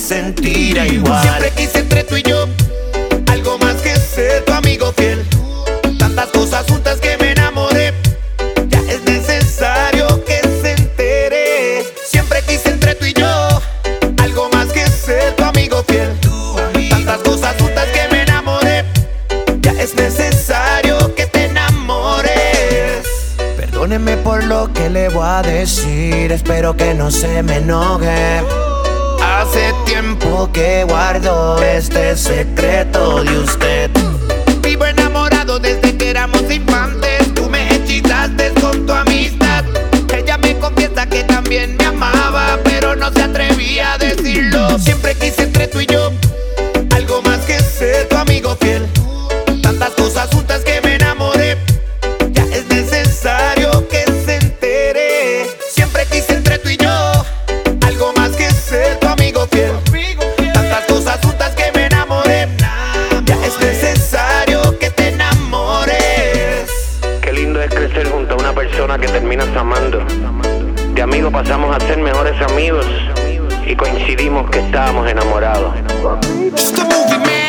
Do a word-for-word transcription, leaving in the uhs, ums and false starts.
sentir igual. Siempre quise entre tú y yo algo más que ser tu amigo fiel. Tantas cosas juntas que me enamoré. Ya es necesario que se entere. Siempre quise entre tú y yo algo más que ser tu amigo fiel. Tantas cosas juntas que me enamoré. Ya es necesario que te enamores. Perdóneme por lo que le voy a decir, espero que no se me enoje. Hace tiempo que guardo este secreto de usted. Vivo enamorado desde que éramos infantes. Tú me hechizaste con tu amistad. Ella me confiesa que también me amaba, pero no se atrevía a decirlo. Siempre quise entre tú y yo algo más que ser tu amigo fiel. Tantas cosas juntas que me enamoré. Ya es necesario que se entere. Siempre quise entre tú y yo algo más que ser tu amigo fiel. Tantas cosas juntas que me enamoré. Ya es necesario que te enamores. Qué lindo es crecer junto a una persona que terminas amando. De amigos pasamos a ser mejores amigos y coincidimos que estábamos enamorados. Just a movie, man.